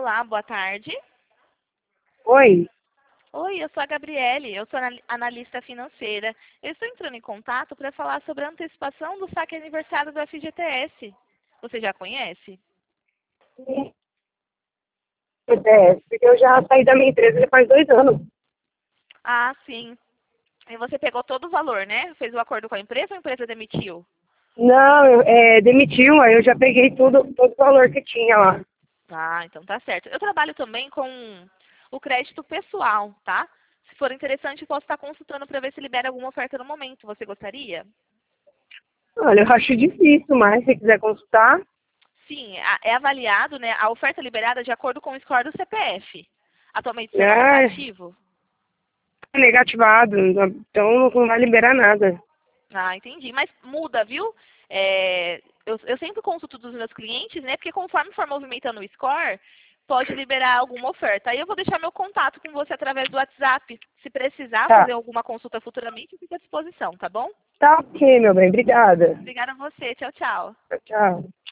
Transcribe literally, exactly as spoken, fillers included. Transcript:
Olá, boa tarde. Oi, Oi, eu sou a Gabriele, eu sou anal- analista financeira. Eu estou entrando em contato para falar sobre a antecipação do saque aniversário do F G T S. Você já conhece? P D S, porque eu já saí da minha empresa já faz dois anos. Ah, sim. E você pegou todo o valor, né? Fez o acordo com a empresa ou a empresa demitiu? Não, eu, é, demitiu, aí eu já peguei tudo, todo o valor que tinha lá. Ah, então tá certo. Eu trabalho também com o crédito pessoal, tá? Se for interessante, posso estar consultando para ver se libera alguma oferta no momento. Você gostaria? Olha, eu acho difícil, mas se quiser consultar, Sim, a- é avaliado, né, a oferta liberada de acordo com o score do C P F. Atualmente seu nome está é ativo? negativado, então não vai liberar nada. Ah, entendi. Mas muda, viu? É, eu, eu sempre consulto dos meus clientes, né? Porque conforme for movimentando o score, pode liberar alguma oferta. Aí eu vou deixar meu contato com você através do WhatsApp. Se precisar Tá, fazer alguma consulta futuramente, eu fico à disposição, tá bom? tá ok, meu bem, obrigada. Obrigada a você. Tchau, tchau. Tchau, tchau.